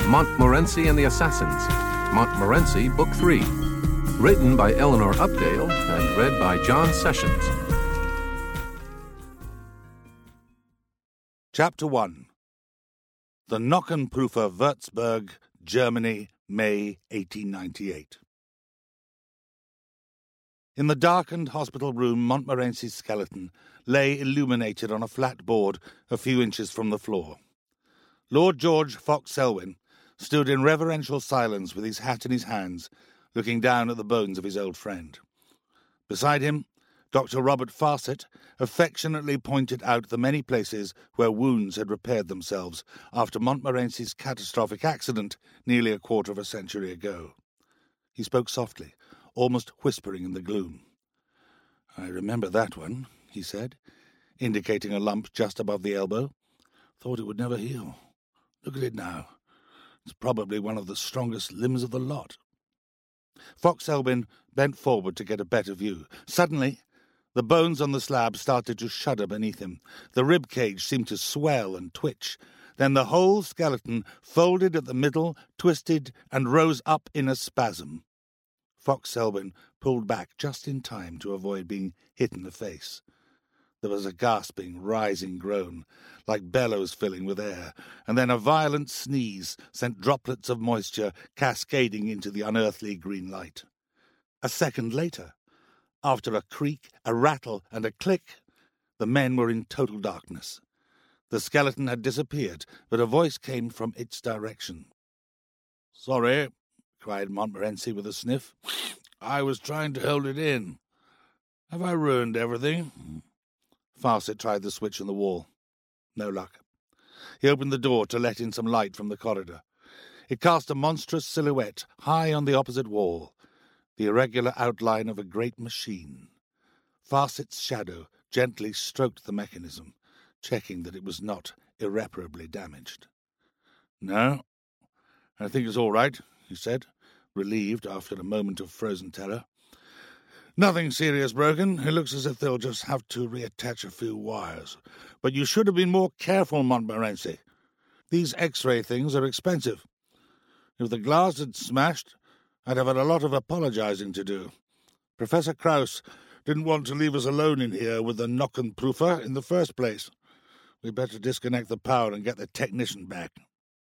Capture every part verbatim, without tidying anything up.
Montmorency and the Assassins, Montmorency Book three, written by Eleanor Updale and read by John Sessions. Chapter one. The Knockenprüfer Würzburg, Germany, May eighteen ninety-eight. In the darkened hospital room, Montmorency's skeleton lay illuminated on a flat board a few inches from the floor. Lord George Fox Selwyn stood in reverential silence with his hat in his hands, looking down at the bones of his old friend. Beside him, Doctor Robert Farset affectionately pointed out the many places where wounds had repaired themselves after Montmorency's catastrophic accident nearly a quarter of a century ago. He spoke softly, almost whispering in the gloom. "I remember that one," he said, indicating a lump just above the elbow. "Thought it would never heal. Look at it now. It's probably one of the strongest limbs of the lot." Fox Selwyn bent forward to get a better view. Suddenly, the bones on the slab started to shudder beneath him. The rib cage seemed to swell and twitch. Then the whole skeleton folded at the middle, twisted, and rose up in a spasm. Fox Selwyn pulled back just in time to avoid being hit in the face. There was a gasping, rising groan, like bellows filling with air, and then a violent sneeze sent droplets of moisture cascading into the unearthly green light. A second later, after a creak, a rattle, and a click, the men were in total darkness. The skeleton had disappeared, but a voice came from its direction. "Sorry," cried Montmorency with a sniff. "I was trying to hold it in. Have I ruined everything?" Farset tried the switch on the wall. No luck. He opened the door to let in some light from the corridor. It cast a monstrous silhouette high on the opposite wall, the irregular outline of a great machine. Farset's shadow gently stroked the mechanism, checking that it was not irreparably damaged. "No, I think it's all right," he said, relieved after a moment of frozen terror. "Nothing serious broken. It looks as if they'll just have to reattach a few wires. But you should have been more careful, Montmorency. These X-ray things are expensive. If the glass had smashed, I'd have had a lot of apologizing to do. Professor Krauss didn't want to leave us alone in here with the Knockenprüfer in the first place. We'd better disconnect the power and get the technician back."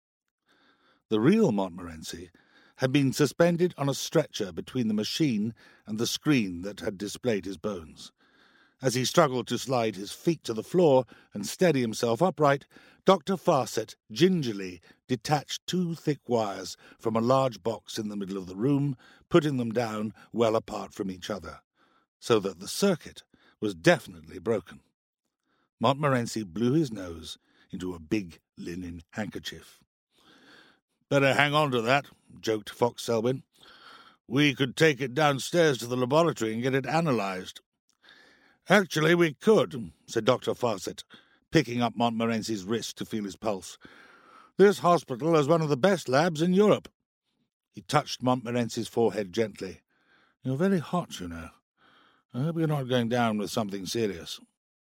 The real Montmorency had been suspended on a stretcher between the machine and the screen that had displayed his bones. As he struggled to slide his feet to the floor and steady himself upright, Doctor Farset gingerly detached two thick wires from a large box in the middle of the room, putting them down well apart from each other, so that the circuit was definitely broken. Montmorency blew his nose into a big linen handkerchief. "Better hang on to that," joked Fox Selwyn. "We could take it downstairs to the laboratory and get it analysed." "Actually, we could," said Doctor Farset, picking up Montmorency's wrist to feel his pulse. "This hospital has one of the best labs in Europe." He touched Montmorency's forehead gently. "You're very hot, you know. I hope you're not going down with something serious."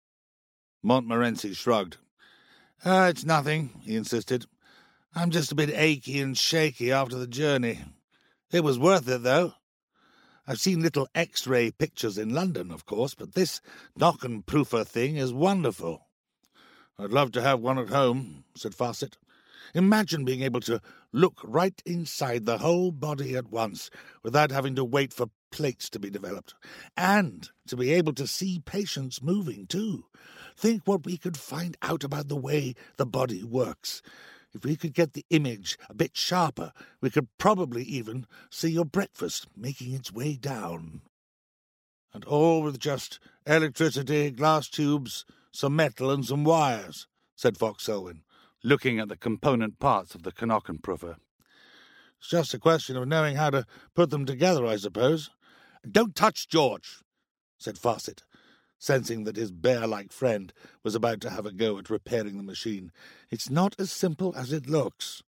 Montmorency shrugged. "Ah, it's nothing," he insisted. "I'm just a bit achy and shaky after the journey. It was worth it, though. I've seen little X-ray pictures in London, of course, but this Knockenprüfer thing is wonderful." "I'd love to have one at home," said Farset. "Imagine being able to look right inside the whole body at once without having to wait for plates to be developed. And to be able to see patients moving, too. Think what we could find out about the way the body works. If we could get the image a bit sharper, we could probably even see your breakfast making its way down." "And all with just electricity, glass tubes, some metal and some wires," said Fox Selwyn, looking at the component parts of the Knockenprüfer. "It's just a question of knowing how to put them together, I suppose." "Don't touch George," said Farset, sensing that his bear-like friend was about to have a go at repairing the machine. "It's not as simple as it looks."